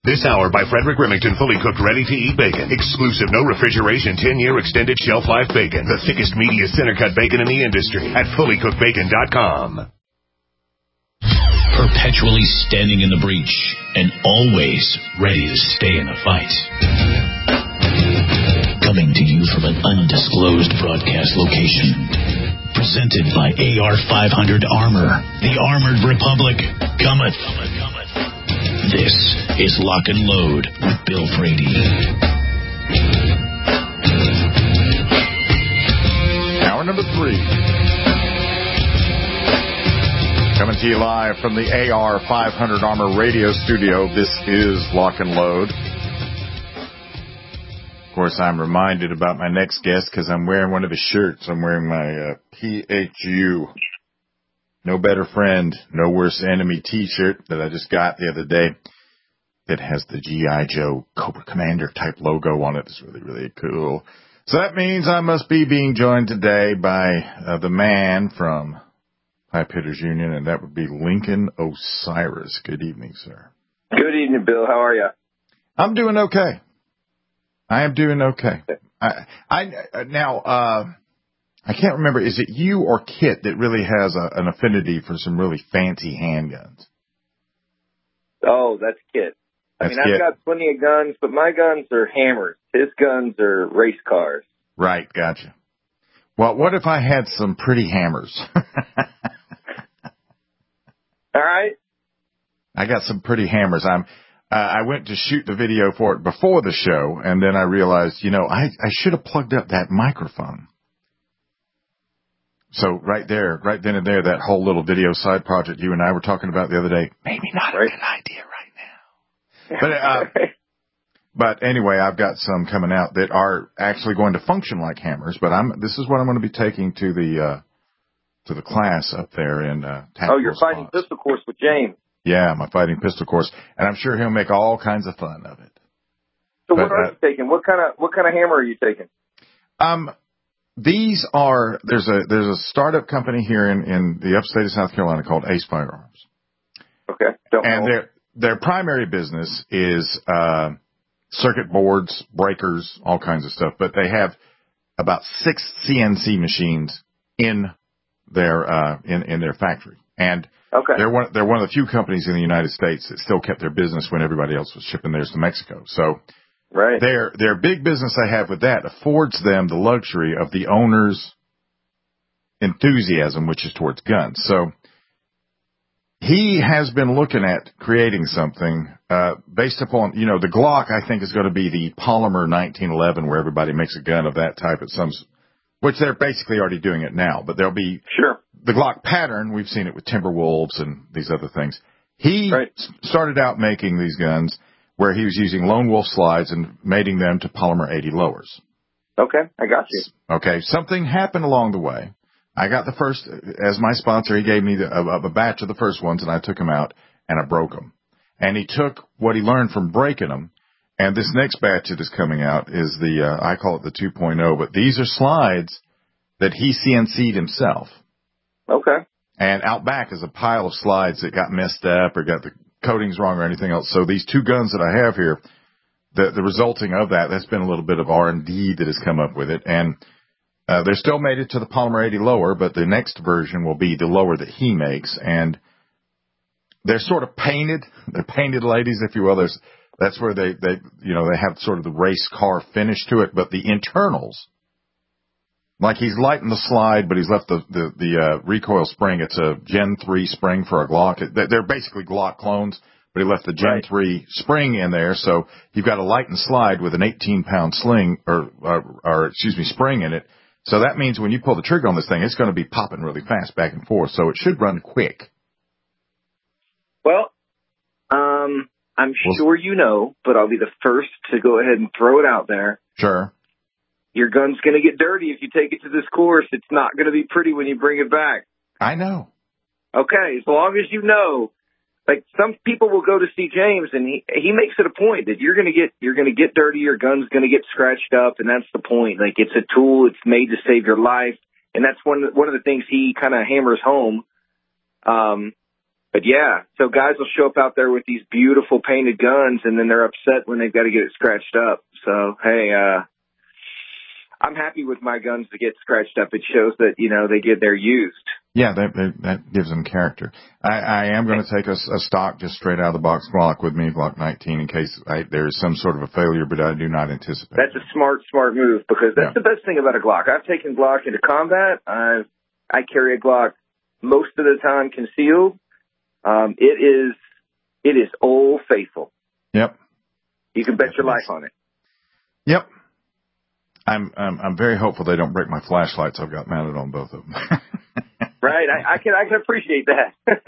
This hour by Frederick Remington, fully cooked, ready-to-eat bacon. Exclusive, no refrigeration, 10-year extended shelf life bacon. The thickest, meatiest center-cut bacon in the industry at fullycookedbacon.com. Perpetually standing in the breach and always ready to stay in the fight. Coming to you from an undisclosed broadcast location. Presented by AR-500 Armor. The Armored Republic cometh. This is Lock and Load with Bill Frady. Hour number 3. Coming to you live from the AR-500 Armor radio studio. This is Lock and Load. Of course, I'm reminded about my next guest because I'm wearing one of his shirts. I'm wearing my PHU, No Better Friend, No Worse Enemy t-shirt that I just got the other day. It has the G.I. Joe Cobra Commander type logo on it. It's really, really cool. So that means I must be being joined today by the man from Pipe Hitters Union, and that would be Lincoln Osiris. Good evening, sir. Good evening, Bill. How are you? I'm doing okay. I am doing okay. I can't remember. Is it you or Kit that really has an affinity for some really fancy handguns? Oh, that's Kit. I've got plenty of guns, but my guns are hammers. His guns are race cars. Right, gotcha. Well, what if I had some pretty hammers? All right. I got some pretty hammers. I went to shoot the video for it before the show, and then I realized, I should have plugged up that microphone. So right then and there, that whole little video side project you and I were talking about the other day, maybe not a good idea right now. But anyway, I've got some coming out that are actually going to function like hammers. But this is what I'm going to be taking to the class up there in Tactical. Oh, you're fighting pistol course with James. Yeah, my fighting pistol course, and I'm sure he'll make all kinds of fun of it. So what are you taking? What kind of hammer are you taking? There's a startup company here in the upstate of South Carolina called Ace Firearms. Okay. Their primary business is circuit boards, breakers, all kinds of stuff. But they have about 6 CNC machines in their factory, and they're one of the few companies in the United States that still kept their business when everybody else was shipping theirs to Mexico. So their big business they have with that affords them the luxury of the owner's enthusiasm, which is towards guns. So he has been looking at creating something based upon, the Glock, I think, is going to be the polymer 1911, where everybody makes a gun of that type at which they're basically already doing it now. But there'll be the Glock pattern. We've seen it with Timberwolves and these other things. He started out making these guns where he was using Lone Wolf slides and mating them to polymer 80 lowers. Okay, I got you. Okay, something happened along the way. I got the first, as my sponsor, he gave me a batch of the first ones, and I took them out, and I broke them. And he took what he learned from breaking them, and this next batch that is coming out is I call it the 2.0, but these are slides that he CNC'd himself. Okay. And out back is a pile of slides that got messed up or got the coatings wrong or anything else. So these 2 guns that I have here, the resulting of that's been a little bit of R&D that has come up with it, and they're still made it to the polymer 80 lower, but the next version will be the lower that he makes, and they're sort of painted. They're painted ladies, if you will. That's where they have sort of the race car finish to it, but the internals, like he's lightened the slide, but he's left the recoil spring. It's a Gen 3 spring for a Glock. They're basically Glock clones, but he left the Gen 3 spring in there, so you've got a lightened slide with an 18-pound sling spring in it. So that means when you pull the trigger on this thing, it's going to be popping really fast back and forth. So it should run quick. Well, I'm sure you know, but I'll be the first to go ahead and throw it out there. Sure. Your gun's going to get dirty if you take it to this course. It's not going to be pretty when you bring it back. I know. Okay, as long as you know. Like, some people will go to see James, and he makes it a point that you're going to get dirty, your gun's going to get scratched up, and that's the point. Like, it's a tool, it's made to save your life, and that's one of the things he kind of hammers home. But yeah, so guys will show up out there with these beautiful painted guns, and then they're upset when they've got to get it scratched up. So, hey, I'm happy with my guns to get scratched up. It shows that, they're used. Yeah, that gives them character. I am going to take a stock just straight out of the box Glock with me, Glock 19, in case there's some sort of a failure, but I do not anticipate. That's a smart move, because that's the best thing about a Glock. I've taken Glock into combat. I carry a Glock most of the time concealed. It is Old Faithful. Yep. You can bet your life on it. Yep. I'm very hopeful they don't break my flashlights I've got mounted on both of them. Right. I can appreciate that.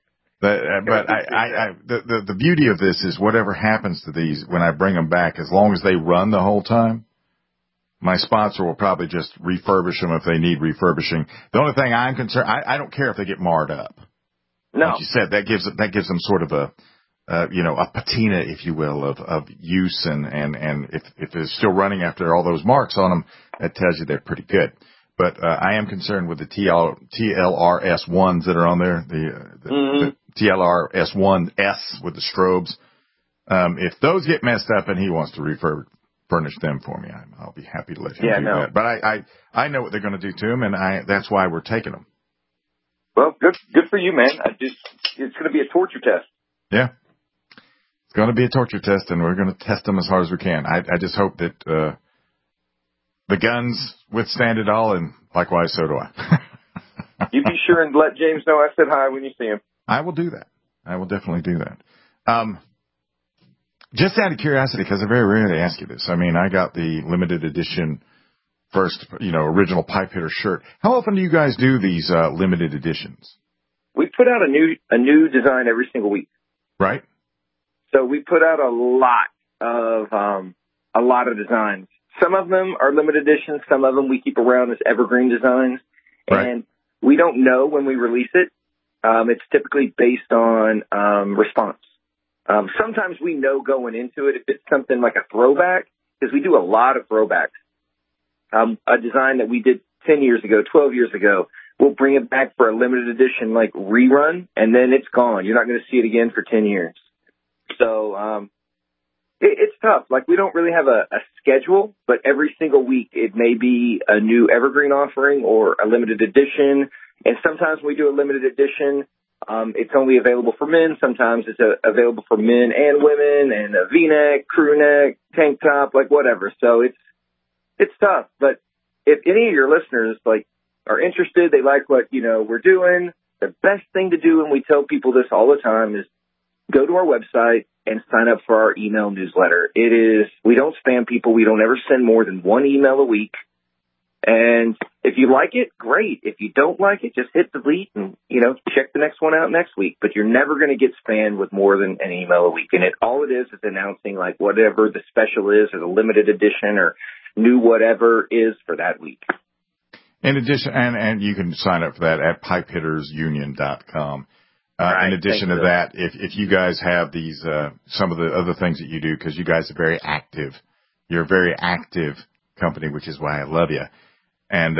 The beauty of this is whatever happens to these when I bring them back, as long as they run the whole time, my sponsor will probably just refurbish them if they need refurbishing. The only thing I'm concerned, I don't care if they get marred up. No. Like you said, that gives them sort of a patina, if you will, of use, and if it's still running after all those marks on them, that tells you they're pretty good. But I am concerned with the TLR-S1s that are on there, the TLR-S1S with the strobes. If those get messed up and he wants to furnish them for me, I'll be happy to let him do that. But I know what they're going to do to them, and that's why we're taking them. Well, good for you, man. It's going to be a torture test. Yeah. It's going to be a torture test, and we're going to test them as hard as we can. I just hope that the guns withstand it all, and likewise, so do I. You be sure and let James know I said hi when you see him. I will do that. I will definitely do that. Just out of curiosity, because I very rarely ask you this. I mean, I got the limited edition first, original pipe hitter shirt. How often do you guys do these limited editions? We put out a new design every single week. Right. So we put out a lot of designs. Some of them are limited editions. Some of them we keep around as evergreen designs. Right. And we don't know when we release it. It's typically based on response. Sometimes we know going into it if it's something like a throwback, because we do a lot of throwbacks. A design that we did 10 years ago, 12 years ago, we'll bring it back for a limited edition like rerun, and then it's gone. You're not going to see it again for 10 years. So it's tough. Like, we don't really have a schedule, but every single week it may be a new evergreen offering or a limited edition. And sometimes when we do a limited edition, it's only available for men. Sometimes it's available for men and women, and a V-neck, crew neck, tank top, like whatever. So it's tough. But if any of your listeners are interested, they like what we're doing, the best thing to do, and we tell people this all the time, is go to our website and sign up for our email newsletter. We don't spam people. We don't ever send more than one email a week. And if you like it, great. If you don't like it, just hit delete and, check the next one out next week. But you're never going to get spammed with more than an email a week. And all it is announcing whatever the special is, or the limited edition or new whatever is for that week. In addition, and you can sign up for that at pipehittersunion.com. Right, in addition to that, if you guys have these, some of the other things that you do, because you guys are very active, you're a very active company, which is why I love you. And,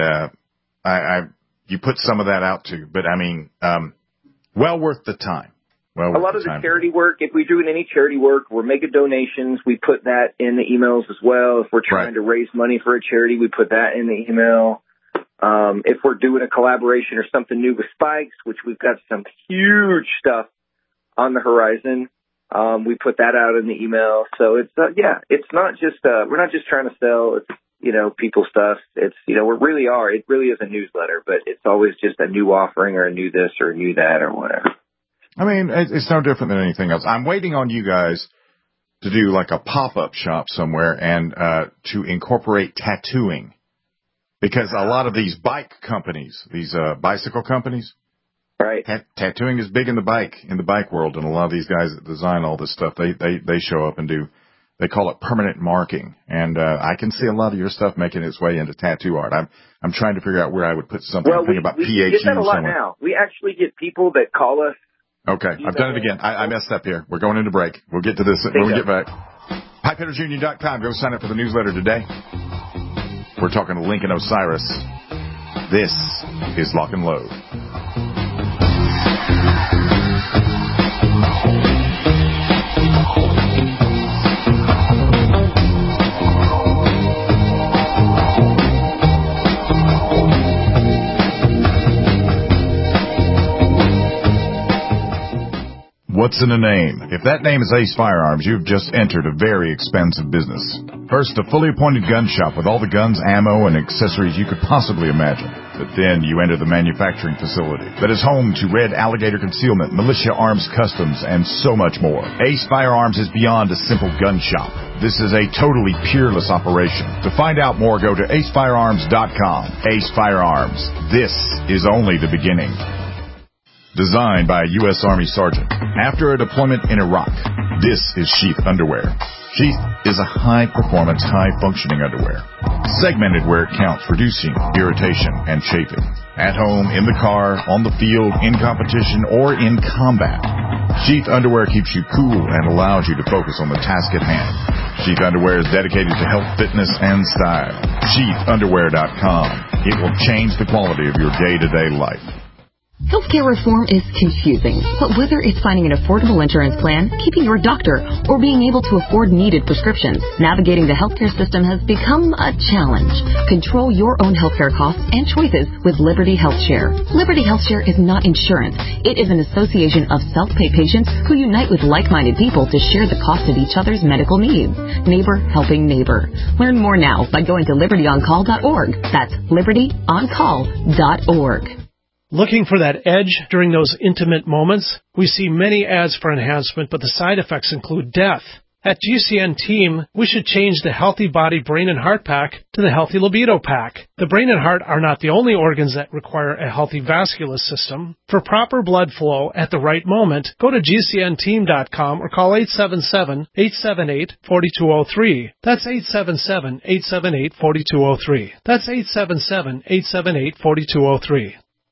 you put some of that out too, but I mean, well worth the time. A lot of the charity work, if we're doing any charity work, we're making donations. We put that in the emails as well. If we're trying to raise money for a charity, we put that in the email. If we're doing a collaboration or something new with Spikes, which we've got some huge stuff on the horizon, we put that out in the email. So it's not just, we're not just trying to sell, people stuff. It's, it really is a newsletter, but it's always just a new offering or a new this or a new that or whatever. I mean, it's no different than anything else. I'm waiting on you guys to do like a pop-up shop somewhere and to incorporate tattooing. Because a lot of these bike companies, these bicycle companies, right? Tattooing is big in the bike world, and a lot of these guys that design all this stuff, they show up and do. They call it permanent marking, and I can see a lot of your stuff making its way into tattoo art. I'm trying to figure out where I would put something. Well, I'm about PHU we get that a lot somewhere. now. We actually get people that call us. Okay, I've done it again. I messed up here. We're going into break. We'll get to this when we get back. PipeHittersUnion.com. Go sign up for the newsletter today. We're talking to Lincoln Osiris. This is Lock and Load. What's in a name? If that name is Ace Firearms, you've just entered a very expensive business. First, a fully appointed gun shop with all the guns, ammo, and accessories you could possibly imagine. But then you enter the manufacturing facility that is home to Red Alligator Concealment, Militia Arms Customs, and so much more. Ace Firearms is beyond a simple gun shop. This is a totally peerless operation. To find out more, go to acefirearms.com. Ace Firearms. This is only the beginning. Designed by a U.S. Army Sergeant. After a deployment in Iraq, this is Sheath Underwear. Sheath is a high-performance, high-functioning underwear. Segmented where it counts, reducing irritation and chafing. At home, in the car, on the field, in competition, or in combat. Sheath Underwear keeps you cool and allows you to focus on the task at hand. Sheath Underwear is dedicated to health, fitness, and style. SheathUnderwear.com. It will change the quality of your day-to-day life. Healthcare reform is confusing, but whether it's finding an affordable insurance plan, keeping your doctor, or being able to afford needed prescriptions, navigating the healthcare system has become a challenge. Control your own healthcare costs and choices with Liberty HealthShare. Liberty HealthShare is not insurance. It is an association of self-pay patients who unite with like-minded people to share the cost of each other's medical needs. Neighbor helping neighbor. Learn more now by going to libertyoncall.org. That's libertyoncall.org. Looking for that edge during those intimate moments? We see many ads for enhancement, but the side effects include death. At GCN Team, we should change the Healthy Body Brain and Heart Pack to the Healthy Libido Pack. The brain and heart are not the only organs that require a healthy vascular system. For proper blood flow at the right moment, go to GCNteam.com or call 877-878-4203. That's 877-878-4203. That's 877-878-4203.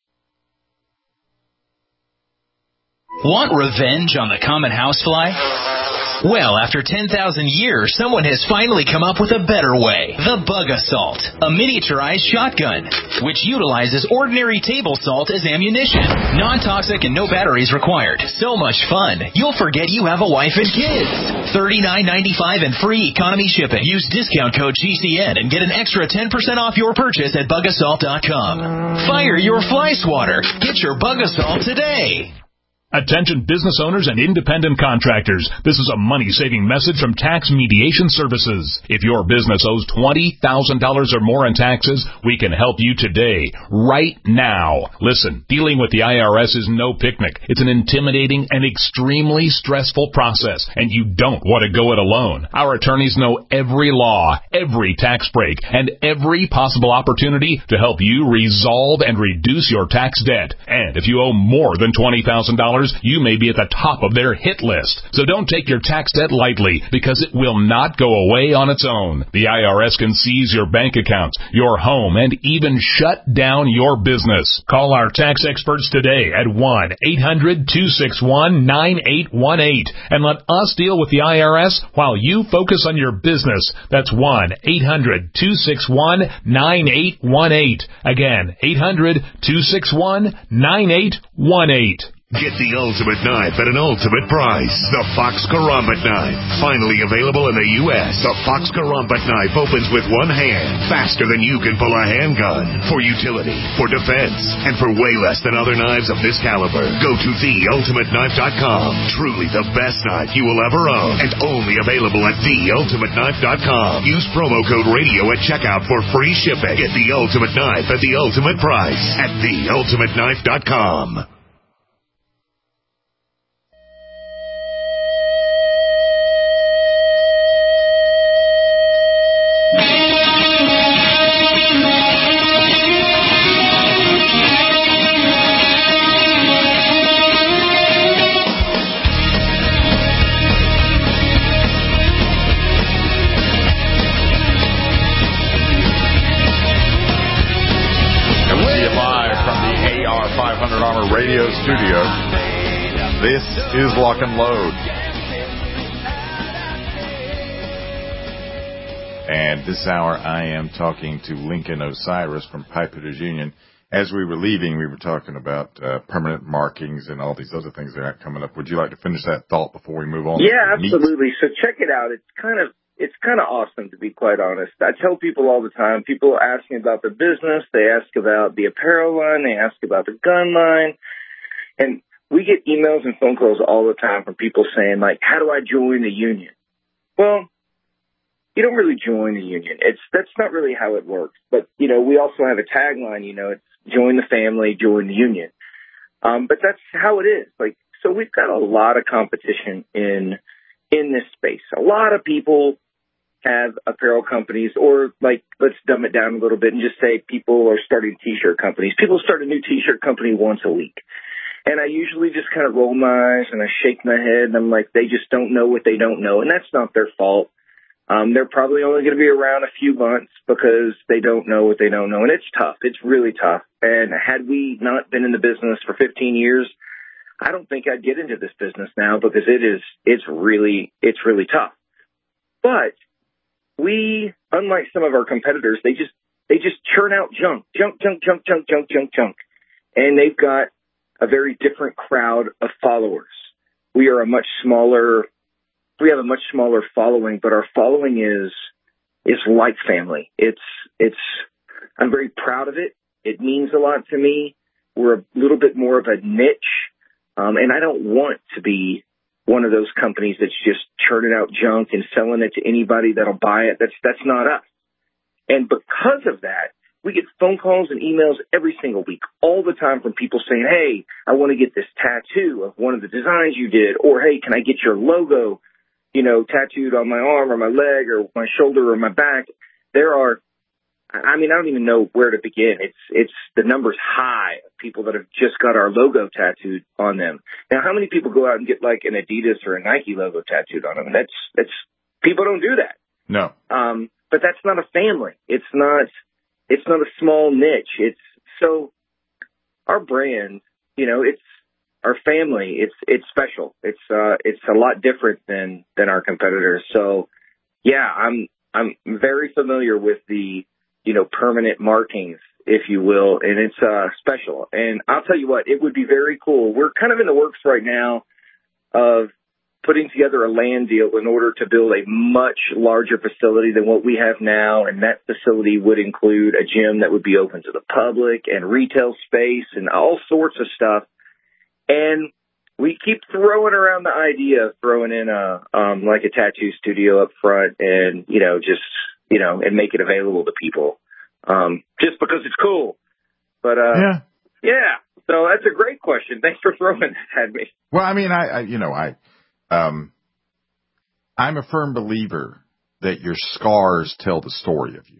Want revenge on the common housefly? Well, after 10,000 years, someone has finally come up with a better way. The Bug Assault, a miniaturized shotgun, which utilizes ordinary table salt as ammunition. Non-toxic and no batteries required. So much fun, you'll forget you have a wife and kids. $39.95 and free economy shipping. Use discount code GCN and get an extra 10% off your purchase at bugassault.com. Fire your fly swatter. Get your Bug Assault today. Attention business owners and independent contractors. This is a money-saving message from Tax Mediation Services. If your business owes $20,000 or more in taxes, we can help you today, right now. Listen, dealing with the IRS is no picnic. It's an intimidating and extremely stressful process, and you don't want to go it alone. Our attorneys know every law, every tax break, and every possible opportunity to help you resolve and reduce your tax debt. And if you owe more than $20,000, you may be at the top of their hit list. So don't take your tax debt lightly, because it will not go away on its own. The IRS can seize your bank accounts, your home, and even shut down your business. Call our tax experts today at 1-800-261-9818 and let us deal with the IRS while you focus on your business. That's 1-800-261-9818. Again, 800-261-9818. Get the ultimate knife at an ultimate price. The Fox Karambit Knife. Finally available in the U.S. The Fox Karambit Knife opens with one hand, faster than you can pull a handgun. For utility, for defense, and for way less than other knives of this caliber. Go to theultimateknife.com. Truly the best knife you will ever own, and only available at theultimateknife.com. Use promo code radio at checkout for free shipping. Get the ultimate knife at the ultimate price at theultimateknife.com. Radio studio. This is Lock and Load. And this hour I am talking to Lincoln Osiris from Pipehitters Union. as we were leaving, we were talking about permanent markings and all these other things that are coming up. Would you like to finish that thought before we move on? Yeah, absolutely. So check it out. It's kind of awesome, to be quite honest. I tell people all the time, people ask me about their business, they ask about the apparel line, they ask about the gun line, and we get emails and phone calls all the time from people saying, like, how do I join the union? Well, you don't really join the union. That's not really how it works. But, you know, we also have a tagline, you know, it's join the family, join the union. But that's how it is. Like, so we've got a lot of competition in this space. A lot of people have apparel companies, or like, let's dumb it down a little bit and just say people are starting T-shirt companies. People start a new T-shirt company once a week. And I usually just kind of roll my eyes and I shake my head and I'm like, they just don't know what they don't know. And that's not their fault. They're probably only going to be around a few months because they don't know what they don't know. And it's tough. It's really tough. And had we not been in the business for 15 years, I don't think I'd get into this business now because it's really tough. But we, unlike some of our competitors, they just churn out junk. And they've got a very different crowd of followers. We have a much smaller following, but our following is like family. I'm very proud of it. It means a lot to me. We're a little bit more of a niche. And I don't want to be one of those companies that's just churning out junk and selling it to anybody that'll buy it. That's not us. And because of that, we get phone calls and emails every single week, all the time, from people saying, hey, I want to get this tattoo of one of the designs you did, or hey, can I get your logo, you know, tattooed on my arm or my leg or my shoulder or my back? I don't even know where to begin. It's the number's high of people that have just got our logo tattooed on them. Now, how many people go out and get like an Adidas or a Nike logo tattooed on them? That's people don't do that. No. But that's not a family. It's not a small niche. So our brand, you know, it's our family. It's special. It's a lot different than our competitors. So yeah, I'm very familiar with the, you know, permanent markings, if you will, and it's special. And I'll tell you what, it would be very cool. We're kind of in the works right now of putting together a land deal in order to build a much larger facility than what we have now. And that facility would include a gym that would be open to the public and retail space and all sorts of stuff. And we keep throwing around the idea of throwing in like a tattoo studio up front and, you know, just, you know, and make it available to people, just because it's cool. But, yeah. So that's a great question. Thanks for throwing that at me. Well, I mean, I'm a firm believer that your scars tell the story of you.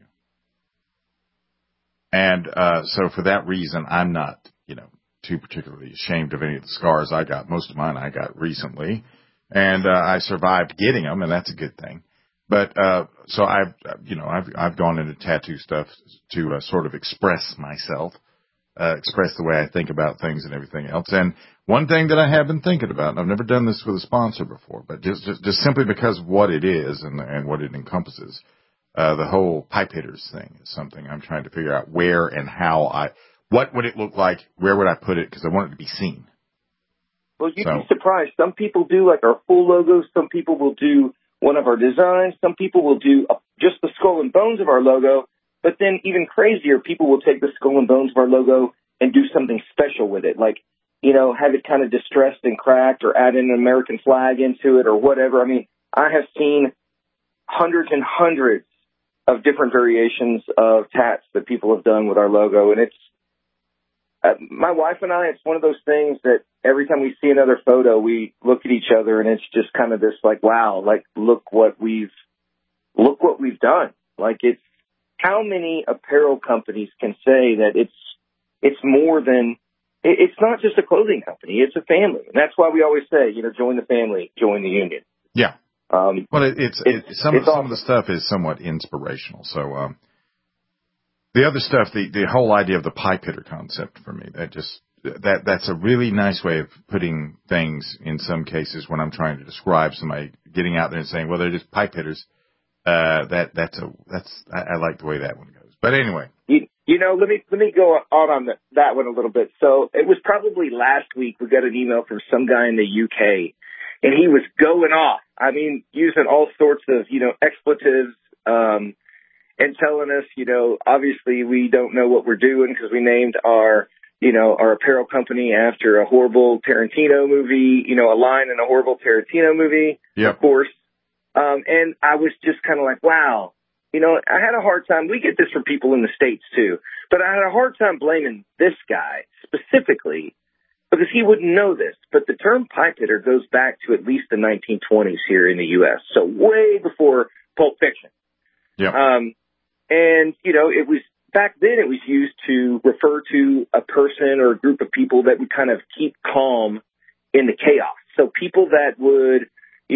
And so for that reason, I'm not, you know, too particularly ashamed of any of the scars I got. Most of mine I got recently. And I survived getting them, and that's a good thing. But so I've gone into tattoo stuff to sort of express myself, express the way I think about things and everything else. And one thing that I have been thinking about, and I've never done this with a sponsor before, but just simply because of what it is and what it encompasses, the whole pipe hitters thing is something I'm trying to figure out where and how what would it look like? Where would I put it? Because I want it to be seen. Well, you'd be surprised. Some people do like our full logos. Some people will do one of our designs. Some people will do just the skull and bones of our logo. But then even crazier, people will take the skull and bones of our logo and do something special with it. Like, you know, have it kind of distressed and cracked, or add an American flag into it or whatever. I mean, I have seen hundreds and hundreds of different variations of tats that people have done with our logo. And it's, my wife and I, it's one of those things that every time we see another photo, we look at each other and it's just kind of this like, wow, like, look what we've done. Like, it's, how many apparel companies can say that it's more than, it's not just a clothing company, it's a family. And that's why we always say, you know, join the family, join the union. Yeah. Well, some of the stuff is somewhat inspirational. So, the other stuff, the whole idea of the pipe hitter concept for me, that's a really nice way of putting things in some cases when I'm trying to describe somebody getting out there and saying, well, they're just pipe hitters. I like the way that one goes. But anyway. Let me go on that one a little bit. So it was probably last week we got an email from some guy in the UK, and he was going off. I mean, using all sorts of, expletives, and telling us, obviously we don't know what we're doing because we named our apparel company after a horrible Tarantino movie, a line in a horrible Tarantino movie, Yep. Of course. And I was just kind of like, wow. I had a hard time. We get this from people in the States, too. But I had a hard time blaming this guy specifically because he wouldn't know this. But the term pipe hitter goes back to at least the 1920s here in the U.S., so way before Pulp Fiction. Yeah. And, it was back then it was used to refer to a person or a group of people that would kind of keep calm in the chaos. So people that would,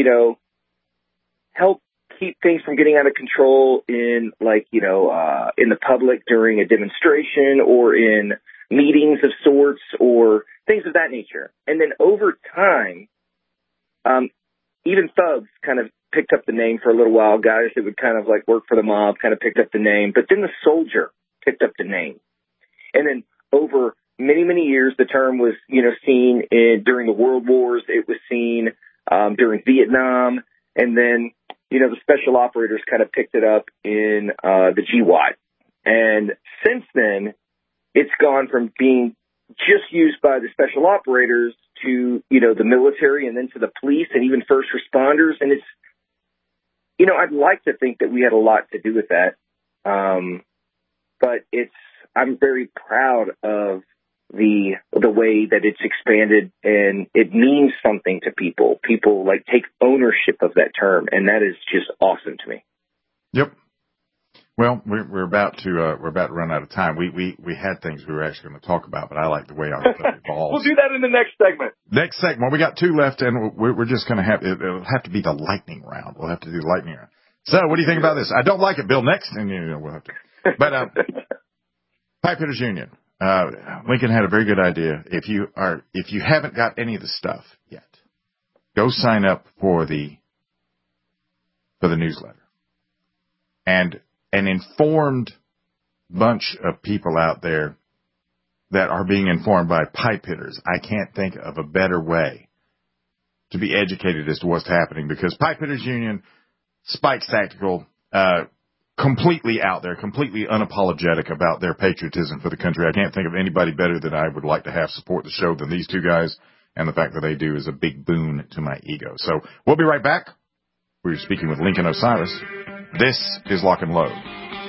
help keep things from getting out of control in in the public during a demonstration or in meetings of sorts or things of that nature. And then over time, even thugs kind of picked up the name for a little while. Guys that would kind of work for the mob kind of picked up the name, but then the soldier picked up the name. And then over many, many years, the term was, seen during the World Wars. It was seen during Vietnam. And then, the special operators kind of picked it up in the GWOT. And since then, it's gone from being just used by the special operators to, the military and then to the police and even first responders. And it's, I'd like to think that we had a lot to do with that. But I'm very proud of the way that it's expanded, and it means something to people. People take ownership of that term, and that is just awesome to me. Yep. Well, we're about to run out of time. We had things we were actually going to talk about, but I like the way our stuff evolves. We'll do that in the next segment. Next segment. We got 2 left, and we're just going to it'll have to be the lightning round. We'll have to do the lightning round. So, what do you think about this? I don't like it, Bill. Next, and we'll have to. But Pipe Hitters Union. Lincoln had a very good idea. If you haven't got any of the stuff yet, go sign up for the newsletter. And an informed bunch of people out there that are being informed by pipe hitters. I can't think of a better way to be educated as to what's happening, because Pipe Hitters Union, Spikes Tactical, completely out there, completely unapologetic about their patriotism for the country. I can't think of anybody better that I would like to have support the show than these 2 guys, and the fact that they do is a big boon to my ego. So we'll be right back. We're speaking with Lincoln Osiris. This is Lock and Load.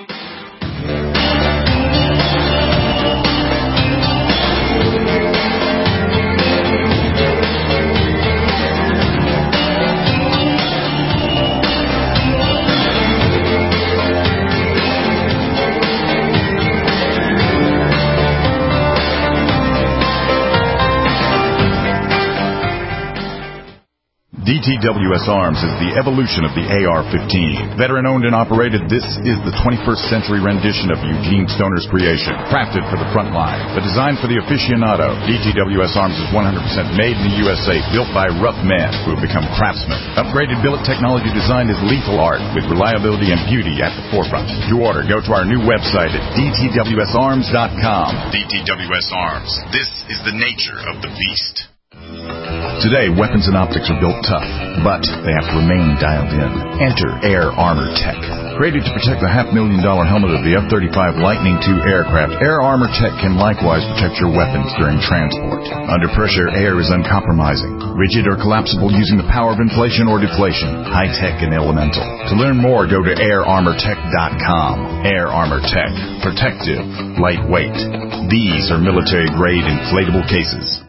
DTWS Arms is the evolution of the AR-15. Veteran-owned and operated, this is the 21st century rendition of Eugene Stoner's creation, crafted for the front line, but designed for the aficionado. DTWS Arms is 100% made in the USA, built by rough men who have become craftsmen. Upgraded billet technology design is lethal art, with reliability and beauty at the forefront. To order, go to our new website at dtwsarms.com. DTWS Arms. This is the nature of the beast. Today, weapons and optics are built tough, but they have to remain dialed in. Enter Air Armor Tech. Created to protect the $500,000 helmet of the F-35 Lightning II aircraft, Air Armor Tech can likewise protect your weapons during transport. Under pressure, air is uncompromising, rigid or collapsible using the power of inflation or deflation, high-tech and elemental. To learn more, go to airarmortech.com. Air Armor Tech. Protective. Lightweight. These are military-grade inflatable cases.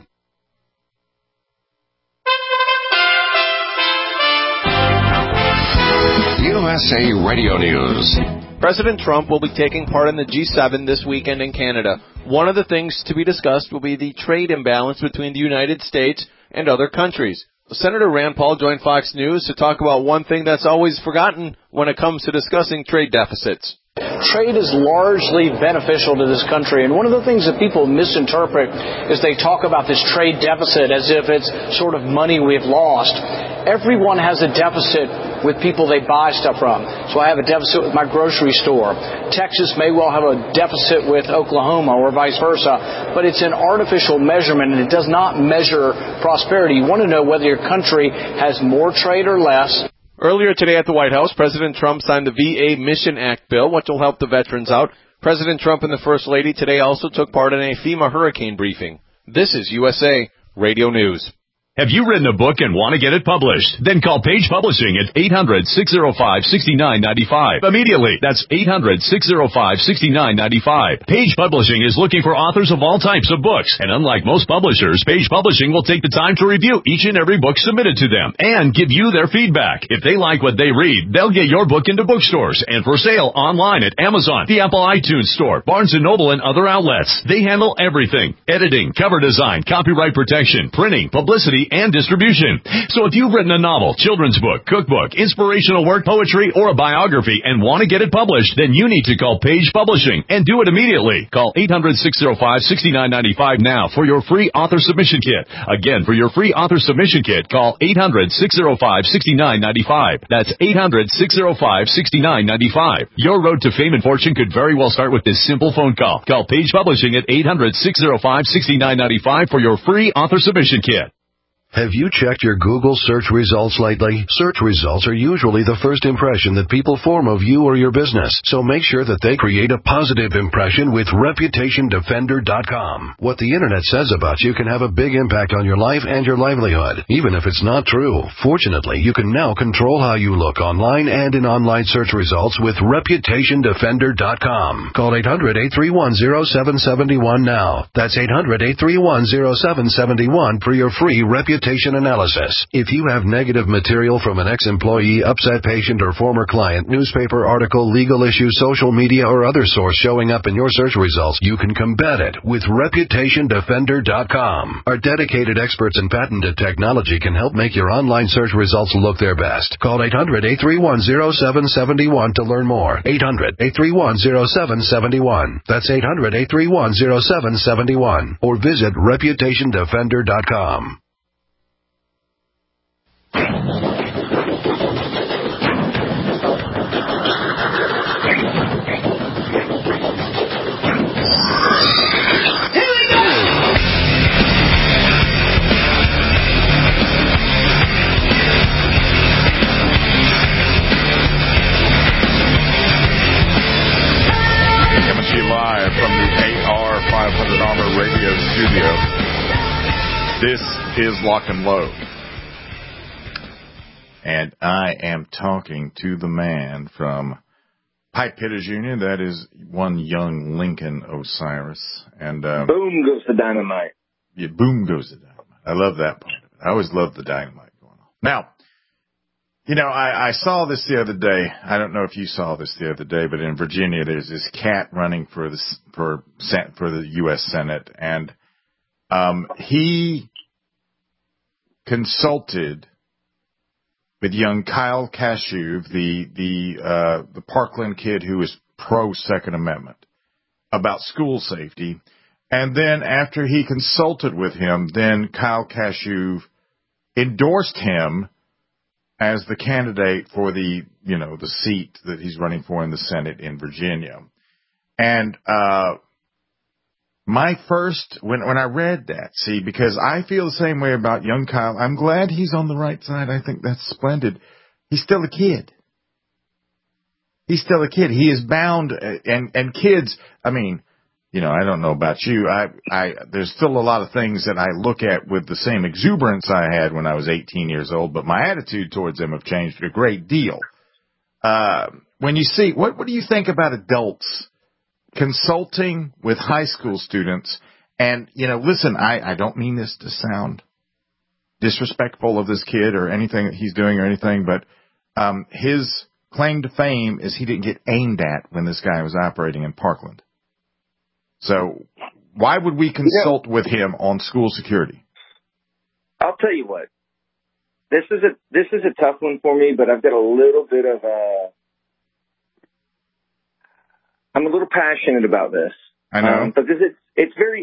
USA Radio News. President Trump will be taking part in the G7 this weekend in Canada. One of the things to be discussed will be the trade imbalance between the United States and other countries. Senator Rand Paul joined Fox News to talk about one thing that's always forgotten when it comes to discussing trade deficits. Trade is largely beneficial to this country, and one of the things that people misinterpret is they talk about this trade deficit as if it's sort of money we've lost. Everyone has a deficit with people they buy stuff from. So I have a deficit with my grocery store. Texas may well have a deficit with Oklahoma or vice versa, but it's an artificial measurement, and it does not measure prosperity. You want to know whether your country has more trade or less. Earlier today at the White House, President Trump signed the VA Mission Act bill, which will help the veterans out. President Trump and the First Lady today also took part in a FEMA hurricane briefing. This is USA Radio News. Have you written a book and want to get it published? Then call Page Publishing at 800-605-6995. Immediately. That's 800-605-6995. Page Publishing is looking for authors of all types of books. And unlike most publishers, Page Publishing will take the time to review each and every book submitted to them and give you their feedback. If they like what they read, they'll get your book into bookstores and for sale online at Amazon, the Apple iTunes Store, Barnes & Noble, and other outlets. They handle everything: editing, cover design, copyright protection, printing, publicity, and distribution. So if you've written a novel, children's book, cookbook, inspirational work, poetry, or a biography and want to get it published, then you need to call Page Publishing and do it immediately. Call 800-605-6995 now for your free author submission kit. Again, for your free author submission kit, call 800-605-6995. That's 800-605-6995. Your road to fame and fortune could very well start with this simple phone call. Call Page Publishing at 800-605-6995 for your free author submission kit. Have you checked your Google search results lately? Search results are usually the first impression that people form of you or your business, so make sure that they create a positive impression with ReputationDefender.com. What the Internet says about you can have a big impact on your life and your livelihood, even if it's not true. Fortunately, you can now control how you look online and in online search results with ReputationDefender.com. Call 800-831-0771 now. That's 800-831-0771 for your free reputation analysis. If you have negative material from an ex-employee, upset patient, or former client, newspaper article, legal issue, social media, or other source showing up in your search results, you can combat it with ReputationDefender.com. Our dedicated experts in patented technology can help make your online search results look their best. Call 800-831-0771 to learn more. 800-831-0771. That's 800-831-0771. Or visit ReputationDefender.com. Live from the AR-500 Armor Radio studio. This is Lock and Load. And I am talking to the man from Pipe Fitters Union. That is one young Lincoln Osiris. And boom goes the dynamite. Yeah, boom goes the dynamite. I love that part of it. I always love the dynamite going on. Now, you know, I saw this the other day. I don't know if you saw this the other day, but in Virginia, there's this cat running for the U.S. Senate, and he consulted with young Kyle Kashuv, the Parkland kid who is pro Second Amendment, about school safety, and then after he consulted with him, then Kyle Kashuv endorsed him as the candidate for the seat that he's running for in the Senate in Virginia. And my first, when I read that, because I feel the same way about young Kyle. I'm glad he's on the right side. I think that's splendid. He's still a kid. He's still a kid. He is bound, and kids, I mean, you know, I don't know about you. There's still a lot of things that I look at with the same exuberance I had when I was 18 years old, but my attitude towards them have changed a great deal. When you see, what do you think about adults consulting with high school students? And, you know, listen, I don't mean this to sound disrespectful of this kid or anything that he's doing or anything, but his claim to fame is he didn't get aimed at when this guy was operating in Parkland. So why would we consult with him on school security? I'll tell you what. This is a tough one for me, but I've got a little bit of I'm a little passionate about this. I know. Because it's very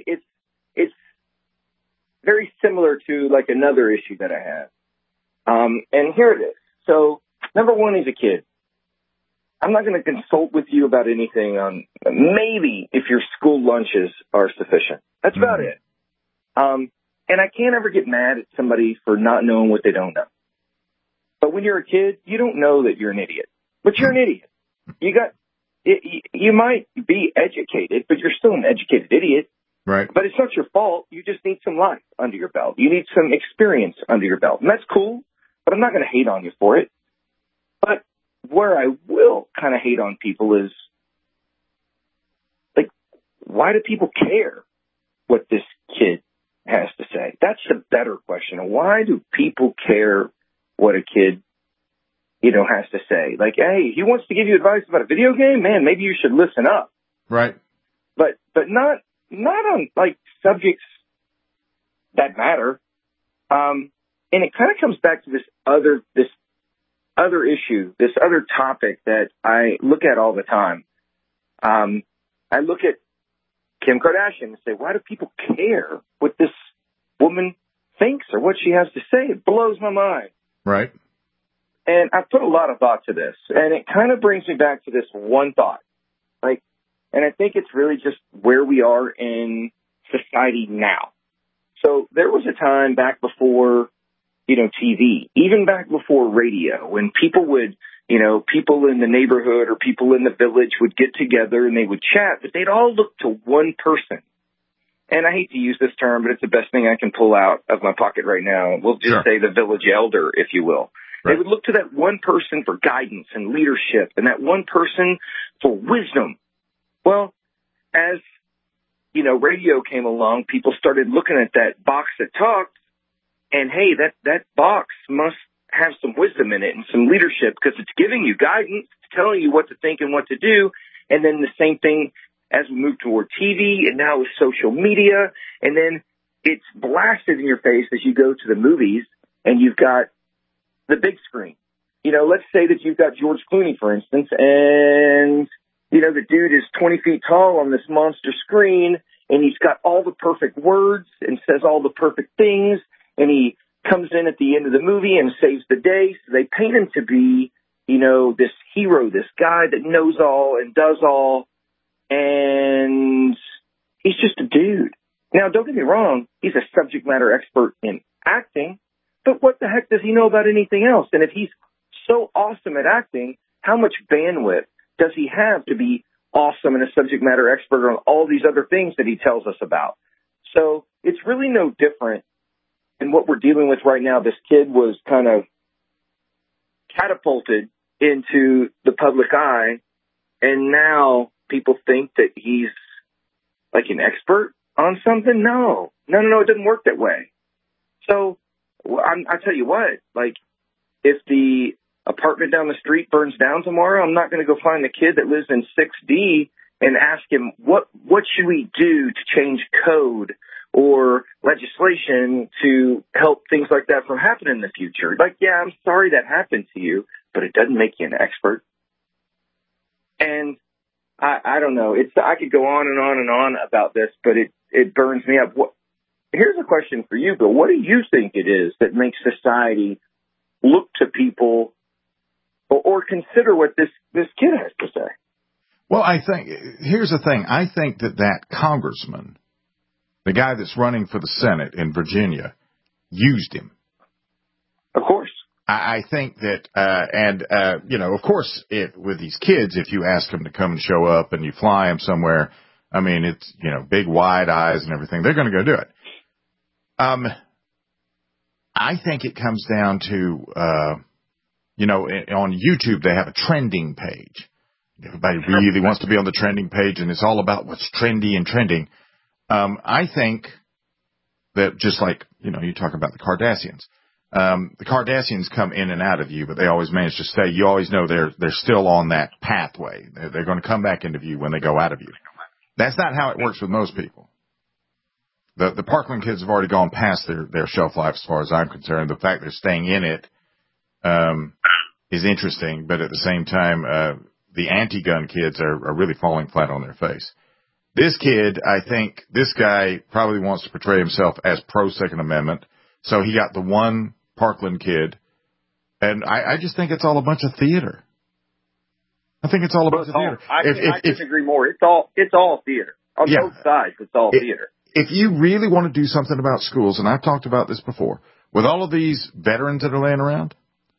similar to like another issue that I have. And here it is. So, number one, he's a kid. I'm not going to consult with you about anything on maybe if your school lunches are sufficient. That's about it. And I can't ever get mad at somebody for not knowing what they don't know. But when you're a kid, you don't know that you're an idiot. But you're an idiot. You might be educated, but you're still an educated idiot. Right. But it's not your fault. You just need some life under your belt. You need some experience under your belt. And that's cool, but I'm not going to hate on you for it. But where I will kind of hate on people is, like, why do people care what this kid has to say? That's the better question. Why do people care what a kid, has to say? Like, hey, he wants to give you advice about a video game? Man, maybe you should listen up. Right. But not on, like, subjects that matter. And it kind of comes back to this other issue, this other topic that I look at all the time. I look at Kim Kardashian and say, why do people care what this woman thinks or what she has to say? It blows my mind. Right. And I put a lot of thought to this, and it kind of brings me back to this one thought. Like, and I think it's really just where we are in society now. So there was a time back before, TV, even back before radio, when people would, people in the neighborhood or people in the village would get together and they would chat, but they'd all look to one person. And I hate to use this term, but it's the best thing I can pull out of my pocket right now. We'll just say the village elder, if you will. Right. They would look to that one person for guidance and leadership and that one person for wisdom. Well, as, radio came along, people started looking at that box that talked, and hey, that box must have some wisdom in it and some leadership because it's giving you guidance, it's telling you what to think and what to do. And then the same thing as we move toward TV and now with social media, and then it's blasted in your face as you go to the movies and you've got the big screen. Let's say that you've got George Clooney, for instance, and, the dude is 20 feet tall on this monster screen, and he's got all the perfect words and says all the perfect things, and he comes in at the end of the movie and saves the day. So they paint him to be, this hero, this guy that knows all and does all, and he's just a dude. Now, don't get me wrong, he's a subject matter expert in acting, but what the heck does he know about anything else? And if he's so awesome at acting, how much bandwidth does he have to be awesome and a subject matter expert on all these other things that he tells us about? So it's really no different in what we're dealing with right now. This kid was kind of catapulted into the public eye, and now people think that he's like an expert on something. No, it doesn't work that way. So I tell you what, like, if the apartment down the street burns down tomorrow, I'm not going to go find the kid that lives in 6D and ask him, what should we do to change code or legislation to help things like that from happening in the future? Like, yeah, I'm sorry that happened to you, but it doesn't make you an expert. And I don't know. I could go on and on and on about this, but it burns me up. Here's a question for you, Bill. What do you think it is that makes society look to people or consider what this kid has to say? Well, here's the thing. I think that congressman, the guy that's running for the Senate in Virginia, used him. Of course. I think that, of course, with these kids, if you ask them to come and show up and you fly them somewhere, I mean, it's, big wide eyes and everything, they're going to go do it. I think it comes down to, on YouTube, they have a trending page. Everybody really wants to be on the trending page, and it's all about what's trendy and trending. I think that just like, you talk about the Kardashians. The Kardashians come in and out of you, but they always manage to stay. You always know they're still on that pathway. They're going to come back into view when they go out of you. That's not how it works with most people. The Parkland kids have already gone past their shelf life as far as I'm concerned. The fact they're staying in it is interesting, but at the same time, the anti-gun kids are really falling flat on their face. This kid, I think this guy probably wants to portray himself as pro-Second Amendment. So he got the one Parkland kid. And I just think it's all a bunch of theater. I think it's all a bunch of theater. I disagree more. It's all theater. On both sides, it's all theater. If you really want to do something about schools, and I've talked about this before, with all of these veterans that are laying around,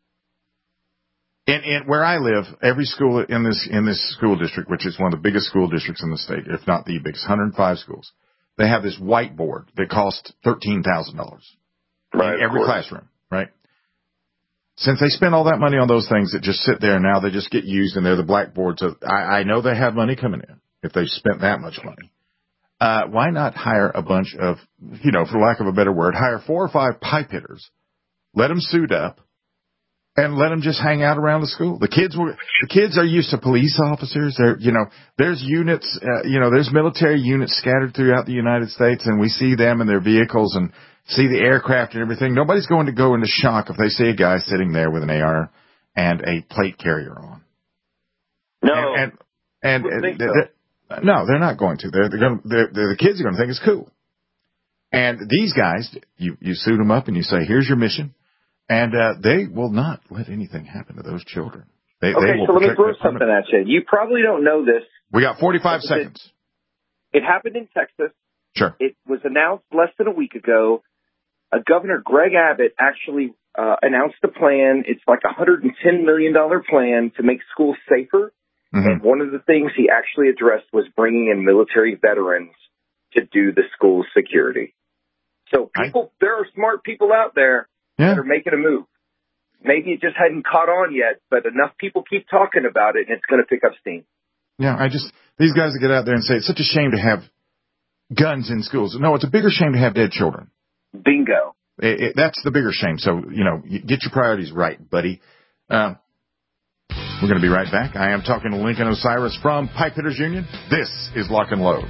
and where I live, every school in this school district, which is one of the biggest school districts in the state, if not the biggest, 105 schools, they have this whiteboard that costs $13,000 in every classroom, right? Since they spend all that money on those things that just sit there, now they just get used and they're the blackboards. I know they have money coming in if they've spent that much money. Why not hire a bunch of, for lack of a better word, hire 4 or 5 pipe hitters, let them suit up, and let them just hang out around the school. The kids are used to police officers. There's units, there's military units scattered throughout the United States, and we see them in their vehicles and see the aircraft and everything. Nobody's going to go into shock if they see a guy sitting there with an AR and a plate carrier on. No. No, they're not going to. The kids are going to think it's cool. And these guys, you suit them up and you say, here's your mission. And they will not let anything happen to those children. They will so let me throw something at you. You probably don't know this. We got 45 seconds. It happened in Texas. Sure. It was announced less than a week ago. Governor Greg Abbott actually announced a plan. It's like a $110 million plan to make schools safer. Mm-hmm. And one of the things he actually addressed was bringing in military veterans to do the school security. So there are smart people out there that are making a move. Maybe it just hadn't caught on yet, but enough people keep talking about it, and it's going to pick up steam. Yeah, these guys that get out there and say it's such a shame to have guns in schools. No, it's a bigger shame to have dead children. Bingo. That's the bigger shame. So, you get your priorities right, buddy. We're going to be right back. I am talking to Lincoln Osiris from Pipe Hitters Union. This is Lock and Load.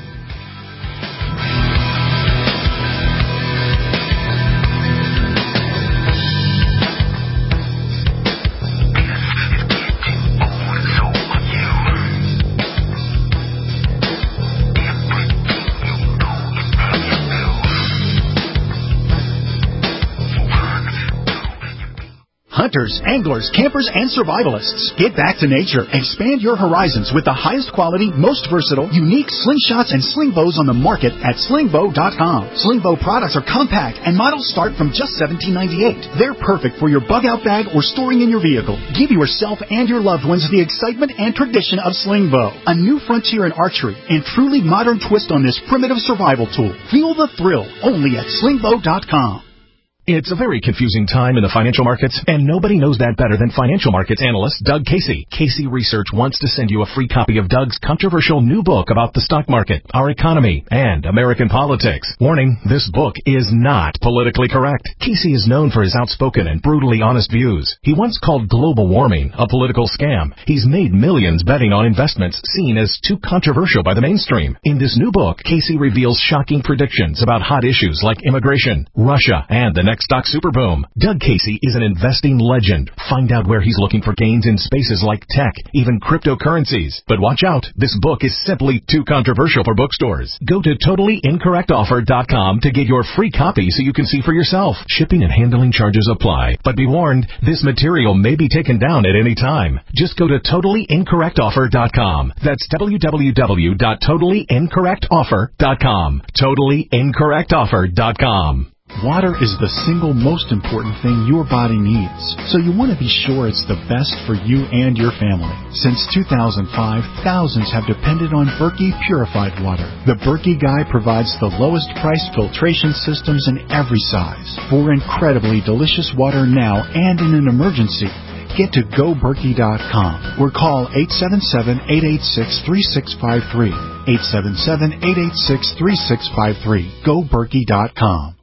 Hunters, anglers, campers, and survivalists. Get back to nature. Expand your horizons with the highest quality, most versatile, unique slingshots and sling bows on the market at slingbow.com. Sling bow products are compact and models start from just $17.98. They're perfect for your bug out bag or storing in your vehicle. Give yourself and your loved ones the excitement and tradition of sling bow. A new frontier in archery and truly modern twist on this primitive survival tool. Feel the thrill only at slingbow.com. It's a very confusing time in the financial markets, and nobody knows that better than financial markets analyst Doug Casey. Casey Research wants to send you a free copy of Doug's controversial new book about the stock market, our economy, and American politics. Warning, this book is not politically correct. Casey is known for his outspoken and brutally honest views. He once called global warming a political scam. He's made millions betting on investments seen as too controversial by the mainstream. In this new book, Casey reveals shocking predictions about hot issues like immigration, Russia, and the next stock superboom. Doug Casey is an investing legend. Find out where he's looking for gains in spaces like tech, even cryptocurrencies. But watch out, this book is simply too controversial for bookstores. Go to totallyincorrectoffer.com to get your free copy so you can see for yourself. Shipping and handling charges apply. But be warned, this material may be taken down at any time. Just go to totallyincorrectoffer.com. That's www.totallyincorrectoffer.com. totallyincorrectoffer.com. Water is the single most important thing your body needs, so you want to be sure it's the best for you and your family. Since 2005, thousands have depended on Berkey purified water. The Berkey Guy provides the lowest priced filtration systems in every size for incredibly delicious water now and in an emergency. Get to GoBerkey.com or call 877-886-3653. 877-886-3653. GoBerkey.com.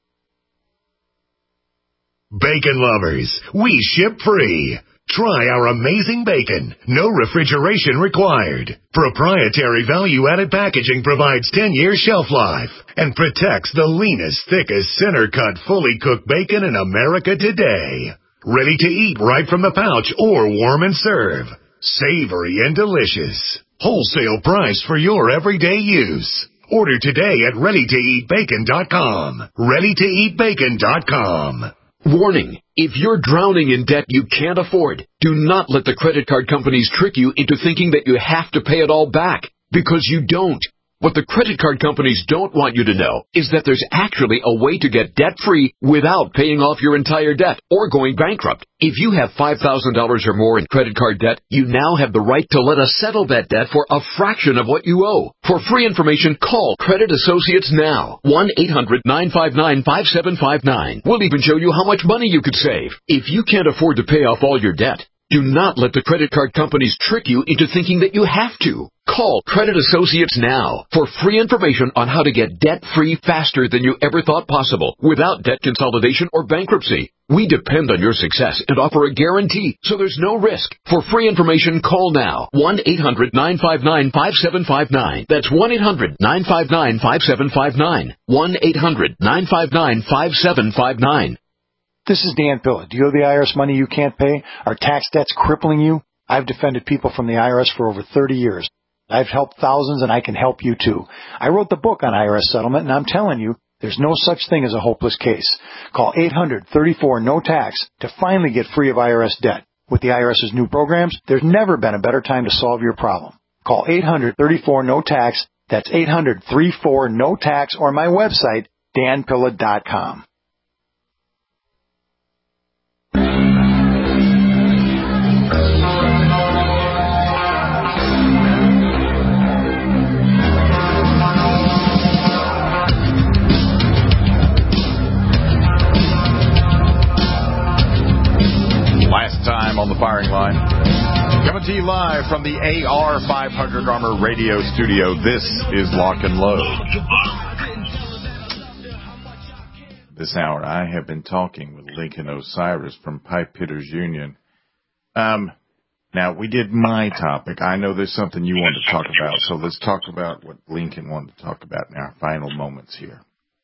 Bacon lovers, we ship free. Try our amazing bacon. No refrigeration required. Proprietary value-added packaging provides 10-year shelf life and protects the leanest, thickest, center-cut, fully cooked bacon in America today. Ready to eat right from the pouch or warm and serve. savory and delicious. Wholesale price for your everyday use. Order today at ReadyToEatBacon.com. ReadyToEatBacon.com. Warning, if you're drowning in debt you can't afford, do not let the credit card companies trick you into thinking that you have to pay it all back, because you don't. What the credit card companies don't want you to know is that there's actually a way to get debt-free without paying off your entire debt or going bankrupt. If you have $5,000 or more in credit card debt, you now have the right to let us settle that debt for a fraction of what you owe. For free information, call Credit Associates now. 1-800-959-5759. We'll even show you how much money you could save. If you can't afford to pay off all your debt, do not let the credit card companies trick you into thinking that you have to. Call Credit Associates now for free information on how to get debt-free faster than you ever thought possible without debt consolidation or bankruptcy. We depend on your success and offer a guarantee, so there's no risk. For free information, call now. 1-800-959-5759. That's 1-800-959-5759. 1-800-959-5759. This is Dan Pilla. Do you owe the IRS money you can't pay? Are tax debts crippling you? I've defended people from the IRS for over 30 years. I've helped thousands, and I can help you too. I wrote the book on IRS settlement, and I'm telling you, there's no such thing as a hopeless case. Call 800-34-NO-TAX to finally get free of IRS debt. With the IRS's new programs, there's never been a better time to solve your problem. Call 800-34-NO-TAX. That's 800-34-NO-TAX, or my website, danpilla.com. Last time on the firing line. Coming to you live from the AR500 Armor Radio Studio. This is Lock and Load. This hour, I have been talking with Lincoln Osiris from Pipe Fitters Union. Now, we did my topic. I know there's something you wanted to talk about, so let's talk about what Lincoln wanted to talk about in our final moments here.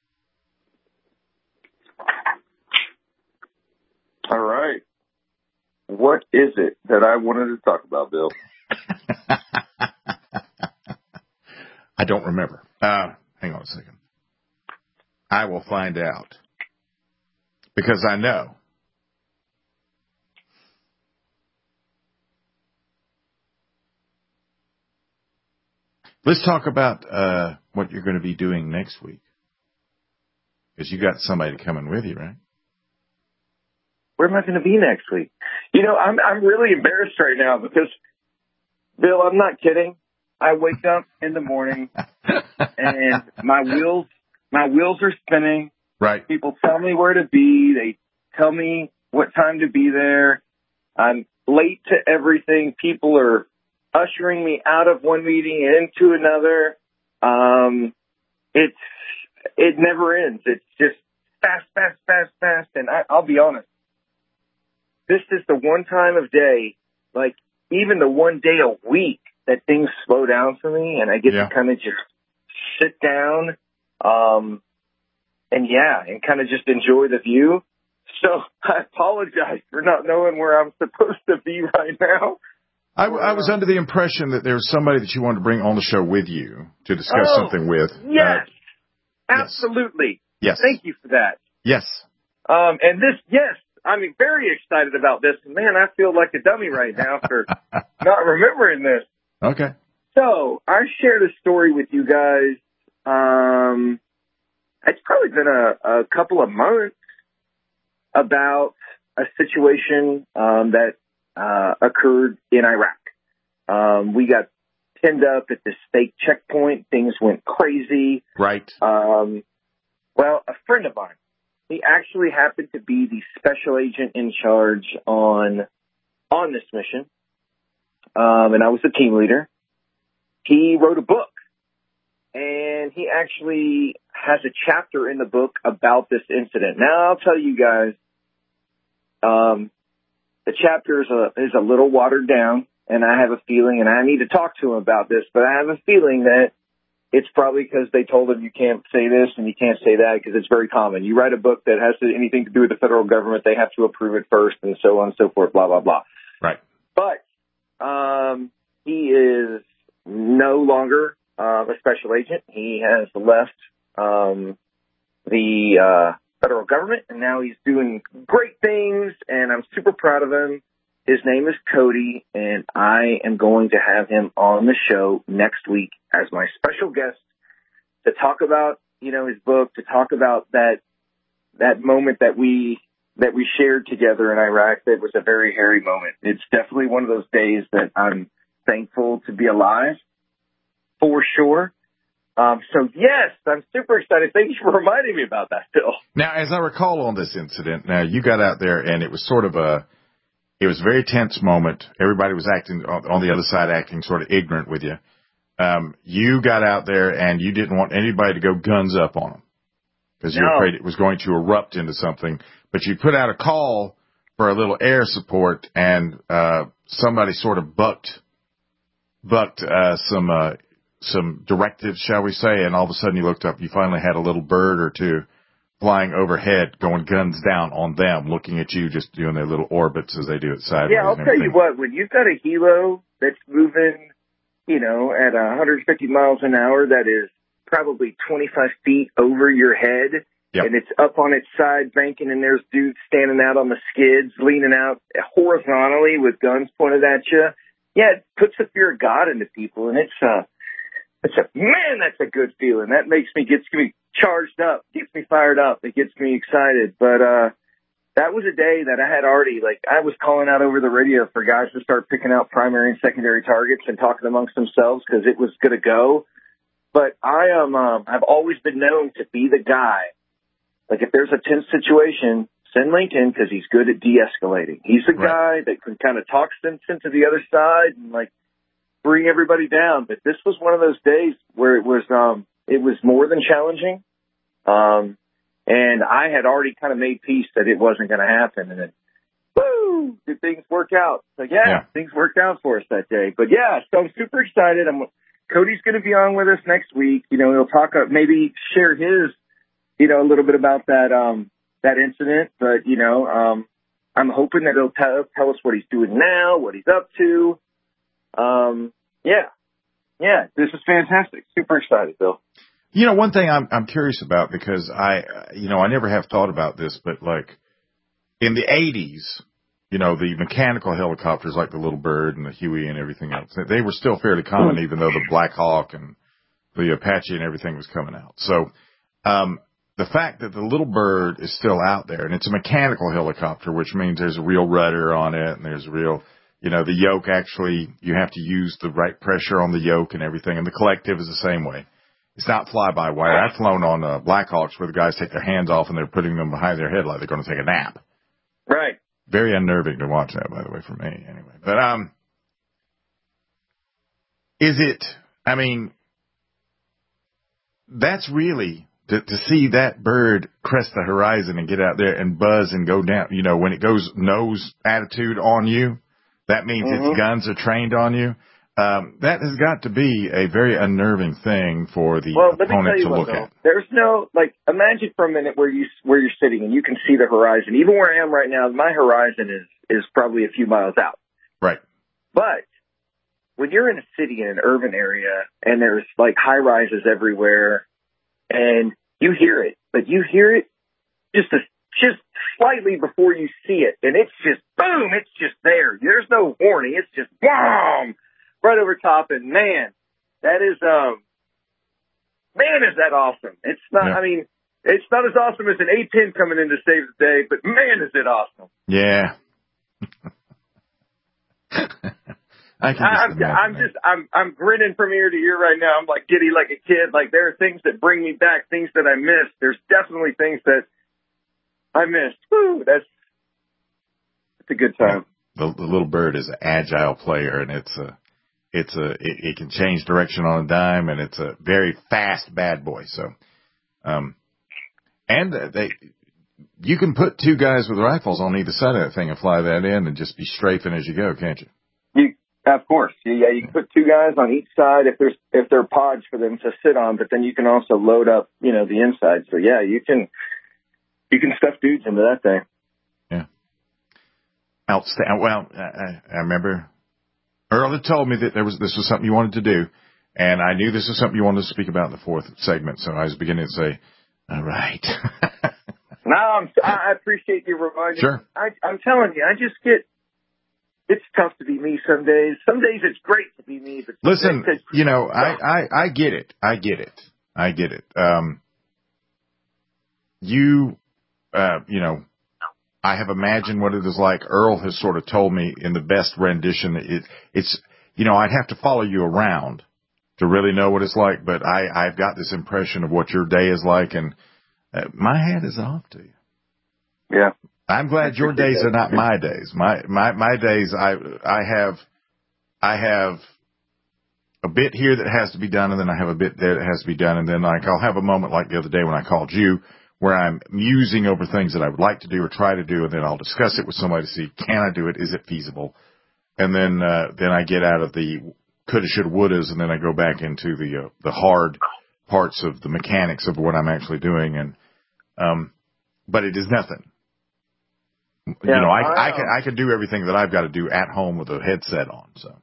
All right. What is it that I wanted to talk about, Bill? I don't remember. Hang on a second. I will find out. Because I know. Let's talk about what you're going to be doing next week. Because you got somebody coming with you, right? Where am I going to be next week? You know, I'm really embarrassed right now because, Bill, I'm not kidding. I wake up in the morning and my wheels are spinning. Right. People tell me where to be. They tell me what time to be there. I'm late to everything. People are ushering me out of one meeting and into another. It never ends. It's just fast. And I'll be honest. This is the one time of day, like even the one day a week that things slow down for me and I get to kind of just sit down, and kind of just enjoy the view. So I apologize for not knowing where I'm supposed to be right now. I was under the impression that there was somebody that you wanted to bring on the show with you to discuss something with. Yes. Absolutely. Yes. Thank you for that. Yes. And this, I'm very excited about this. Man, I feel like a dummy right now for not remembering this. Okay. So I shared a story with you guys. It's probably been a couple of months about a situation that occurred in Iraq. We got pinned up at this fake checkpoint. Things went crazy. Right. Well, a friend of mine, he actually happened to be the special agent in charge on this mission, and I was the team leader. He wrote a book, and he actually has a chapter in the book about this incident. Now, I'll tell you guys, the chapter is a little watered down, and I have a feeling, and I need to talk to him about this, but I have a feeling that it's probably because they told him you can't say this and you can't say that, because it's very common. You write a book that has anything to do with the federal government, they have to approve it first, and so on and so forth, blah, blah, blah. Right. But he is no longer a special agent. He has left the federal government, and now he's doing great things, and I'm super proud of him. His name is Cody, and I am going to have him on the show next week as my special guest to talk about, his book, to talk about that moment that we shared together in Iraq. That was a very hairy moment. It's definitely one of those days that I'm thankful to be alive, for sure. So yes, I'm super excited. Thank you for reminding me about that, Bill. Now, as I recall on this incident, now you got out there and it was sort of it was a very tense moment. Everybody was acting on the other side, acting sort of ignorant with you. You got out there and you didn't want anybody to go guns up on them because you're afraid it was going to erupt into something. But you put out a call for a little air support, and somebody sort of bucked some directives, shall we say, and all of a sudden you looked up, you finally had a little bird or two flying overhead, going guns down on them, looking at you, just doing their little orbits as they do it sideways. Yeah, I'll tell you what, when you've got a helo that's moving, at 150 miles an hour, that is probably 25 feet over your head, and it's up on its side banking, and there's dudes standing out on the skids, leaning out horizontally with guns pointed at you. Yeah, it puts the fear of God into people, and man, that's a good feeling. That gets me charged up, gets me fired up. It gets me excited. But that was a day that I had already, I was calling out over the radio for guys to start picking out primary and secondary targets and talking amongst themselves because it was going to go. But I've always been known to be the guy. If there's a tense situation, send Lincoln because he's good at de-escalating. He's the guy that can kind of talk sense into the other side and bring everybody down. But this was one of those days where it was more than challenging. And I had already kind of made peace that it wasn't going to happen. And then, woo, did things work out? Things worked out for us that day. But so I'm super excited. Cody's going to be on with us next week. He'll talk, maybe share his, a little bit about that incident. But, I'm hoping that he'll tell us what he's doing now, what he's up to. This is fantastic. Super excited, Bill. One thing I'm curious about, because I never have thought about this, but in the 80s, the mechanical helicopters like the Little Bird and the Huey and everything else, they were still fairly common, even though the Black Hawk and the Apache and everything was coming out. So, the fact that the Little Bird is still out there, and it's a mechanical helicopter, which means there's a real rudder on it, and there's a real, the yoke actually, you have to use the right pressure on the yoke and everything, and the collective is the same way. It's not fly-by-wire. I've flown on Black Hawks where the guys take their hands off and they're putting them behind their head like they're going to take a nap. Right. Very unnerving to watch that, by the way, for me, anyway. But that's really... To see that bird crest the horizon and get out there and buzz and go down, when it goes nose attitude on you, that means its guns are trained on you. That has got to be a very unnerving thing for the opponent to look at. There's no, imagine for a minute where you're sitting and you can see the horizon. Even where I am right now, my horizon is probably a few miles out. Right. But when you're in a city, in an urban area, and there's high rises everywhere, and you hear it, but you hear it just slightly before you see it, and it's just boom, it's just there. There's no warning. It's just boom, right over top, and man, that is is that awesome. It's not. Yeah. It's not as awesome as an A-10 coming in to save the day, but man, is it awesome. Yeah. I'm grinning from ear to ear right now. I'm giddy like a kid. There are things that bring me back, things that I missed. There's definitely things that I missed. Woo, that's a good time. The Little Bird is an agile player, and it can change direction on a dime, and it's a very fast bad boy. So, you can put two guys with rifles on either side of that thing and fly that in and just be strafing as you go, can't you? Of course. Yeah, you can put two guys on each side if they're pods for them to sit on, but then you can also load up, the inside. So yeah, you can stuff dudes into that thing. Yeah. Outstanding. Well, I remember Earl had told me that this was something you wanted to do, and I knew this was something you wanted to speak about in the fourth segment, so I was beginning to say, all right. No, I appreciate you reminding Sure. me. I'm telling you, it's tough to be me some days. Some days it's great to be me. But listen, I get it. I get it. I have imagined what it is like. Earl has sort of told me in the best rendition. It's I'd have to follow you around to really know what it's like, but I've got this impression of what your day is like, and my hat is off to you. Yeah. I'm glad your days are not my days. My days, I have a bit here that has to be done, and then I have a bit there that has to be done, and then I'll have a moment like the other day when I called you, where I'm musing over things that I would like to do or try to do, and then I'll discuss it with somebody to see, can I do it? Is it feasible? And then I get out of the coulda, shoulda, wouldas, and then I go back into the hard parts of the mechanics of what I'm actually doing, and but it is nothing. Yeah, I can do everything that I've got to do at home with a headset on. So,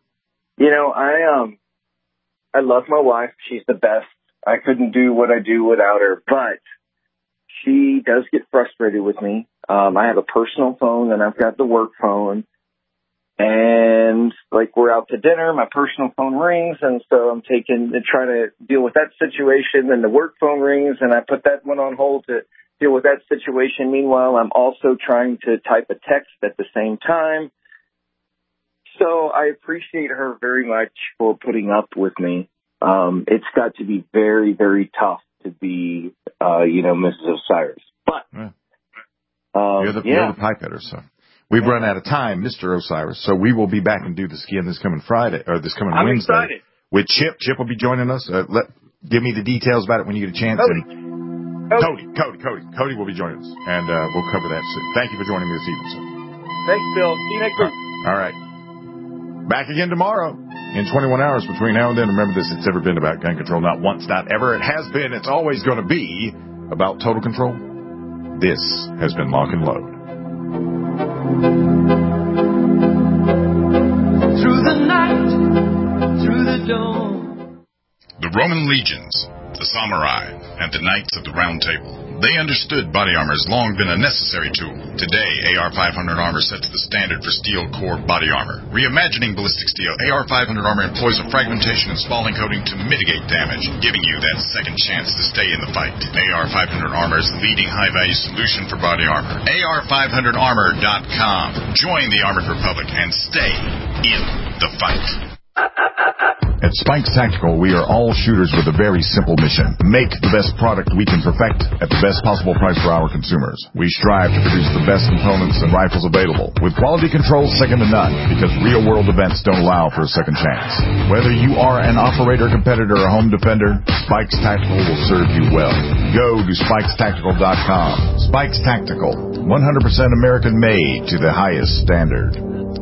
I love my wife. She's the best. I couldn't do what I do without her, but she does get frustrated with me. I have a personal phone and I've got the work phone, and like we're out to dinner, my personal phone rings, and so I'm trying to deal with that situation. Then the work phone rings, and I put that one on hold to deal with that situation. Meanwhile, I'm also trying to type a text at the same time. So I appreciate her very much for putting up with me. It's got to be very, very tough to be, Mrs. Osiris. But you're the pipeheader, so we've run out of time, Mr. Osiris. So we will be back and do this again this coming Friday or this coming Wednesday. I'm excited. With Chip. Chip will be joining us. Give me the details about it when you get a chance. Cody will be joining us, and we'll cover that soon. Thank you for joining me this evening, sir. Thanks, Bill. See you next week. All right. Back again tomorrow in 21 hours between now and then. Remember this, it's never been about gun control, not once, not ever. It has been, it's always going to be about total control. This has been Lock and Load. Through the night, through the dawn. The Roman legions, the samurai, and the knights of the Round Table. They understood body armor has long been a necessary tool. Today, AR-500 armor sets the standard for steel core body armor. Reimagining ballistic steel, AR-500 armor employs a fragmentation and spalling coating to mitigate damage, giving you that second chance to stay in the fight. AR-500 armor is the leading high-value solution for body armor. AR500armor.com. Join the Armored Republic and stay in the fight. At Spikes Tactical, we are all shooters with a very simple mission. Make the best product we can perfect at the best possible price for our consumers. We strive to produce the best components and rifles available, with quality control second to none, because real-world events don't allow for a second chance. Whether you are an operator, competitor, or home defender, Spikes Tactical will serve you well. Go to SpikesTactical.com. Spikes Tactical, 100% American-made to the highest standard.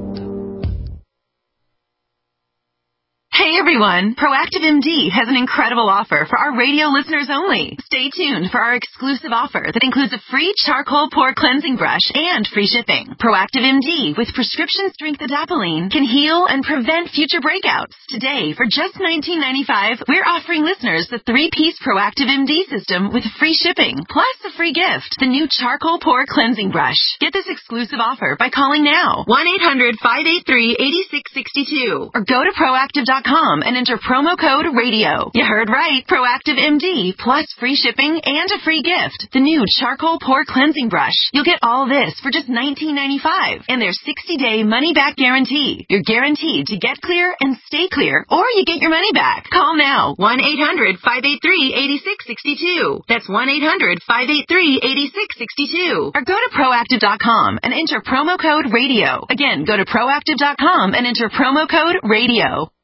Hey everyone, Proactive MD has an incredible offer for our radio listeners only. Stay tuned for our exclusive offer that includes a free charcoal pore cleansing brush and free shipping. Proactive MD with prescription strength adapalene can heal and prevent future breakouts. Today, for just $19.95, we're offering listeners the 3-piece Proactive MD system with free shipping, plus a free gift, the new charcoal pore cleansing brush. Get this exclusive offer by calling now, 1-800-583-8662, or go to Proactive.com and enter promo code RADIO. You heard right. Proactive MD plus free shipping and a free gift. The new charcoal pore cleansing brush. You'll get all this for just $19.95 and their 60-day money-back guarantee. You're guaranteed to get clear and stay clear, or you get your money back. Call now. 1-800-583-8662. That's 1-800-583-8662. Or go to Proactive.com and enter promo code RADIO. Again, go to Proactive.com and enter promo code RADIO.